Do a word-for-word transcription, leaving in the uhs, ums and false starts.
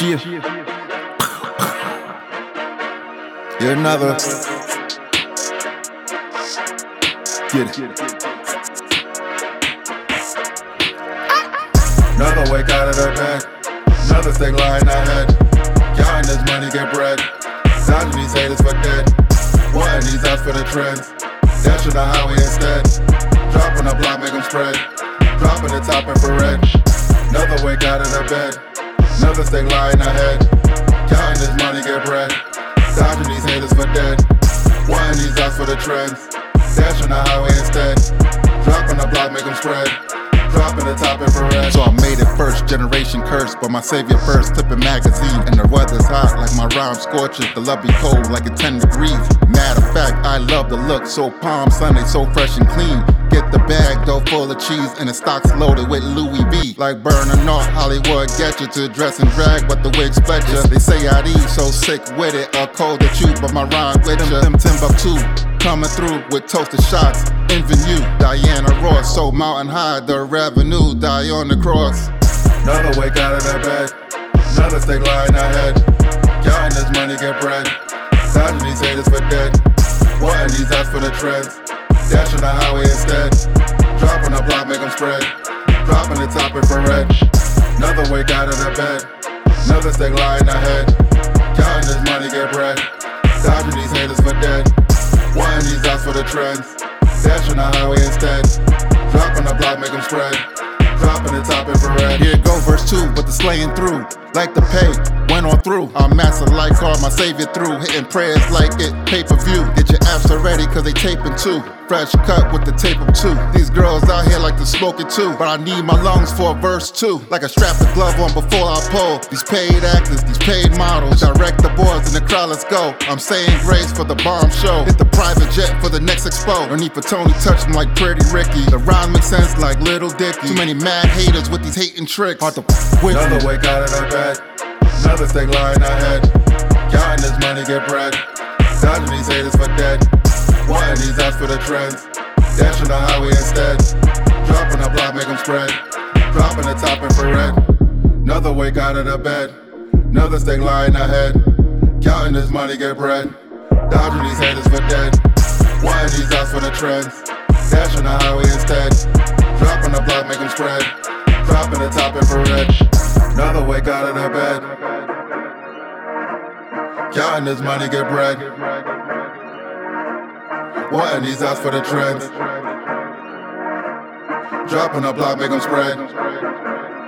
Cheer. You're another. Get it. Another wake out of the bed. Another stick lying ahead. Counting this money, get bread. Dodging these haters for dead. Wanting these outs for the trends. Dashing the highway instead. Dropping the block, make them spread. Dropping the top infrared. Another wake out of the bed. Another stick lying ahead. Counting this money, get bread. Dodging these haters for dead. Wanting these outs for the trends. Dashing the highway instead. Dropping the block, make them spread. Dropping the top infrared. So I made it first generation curse, but my savior first, flipping magazine. And the weather's hot like my rhyme scorches. The love be cold like it's ten degrees. Matter of fact, I love the look. So Palm Sunday, so fresh and clean. Get the bag, dough full of cheese, and the stock's loaded with Louis V. Like burning off Hollywood, get you to dress and drag, but the wig split ya. They say I'd eat, so sick with it. A cold to chew, but my rhyme with ya. Them Timbuktu coming through with toasted shots. Invenue, Diana Ross, so mountain high, the revenue die on the cross. Another wake out of the bed. Another stick lying ahead. Counting this money, get bread. Dodging these haters for dead. Wanting these outs for the trends. Dashing the highway instead. Dropping the block, make them spread. Dropping the top infrared. Another wake out of the bed. Another stick lying ahead. Counting this money, get bread. Dodging these haters for dead. Wanting these outs for the trends. Dashing the highway instead. Dropping the block, make them spread. Dropping the top infrared. Here go verse two, but the slaying through. Like the pay, went on through. I'm master like hard, my savior through. Hitting prayers like it pay-per-view. Get your apps already, cause they taping too. Fresh cut with the tape of two. These girls out here like to smoke it too. But I need my lungs for a verse two. Like I strap the glove on before I pull. These paid actors, these paid models. Direct the boards in the crowd, let's go. I'm saying grace for the bomb show. Hit the private jet for the next expo. No need for Tony touch them like Pretty Ricky. The rhymes make sense like Little Dicky. Too many mad haters with these hating tricks. Hard to with Another wake out of the bed. Another stick lying ahead. Counting this money, get bread. Dodging these haters for dead. Wanting these outs for the trends. Dashing the highway instead. Dropping the block, make them spread. Dropping the top infrared. Another wake out of the bed. Another stick lying ahead. Counting this money, get bread. Dodging these haters for dead. Wanting these outs for the trends. Dashing the highway instead. Dropping the block, make them spread. Dropping the top infrared. Another wake out of the bed. Counting this money, get bread. Wanting these outs for the trends. Dropping the block, make them spread.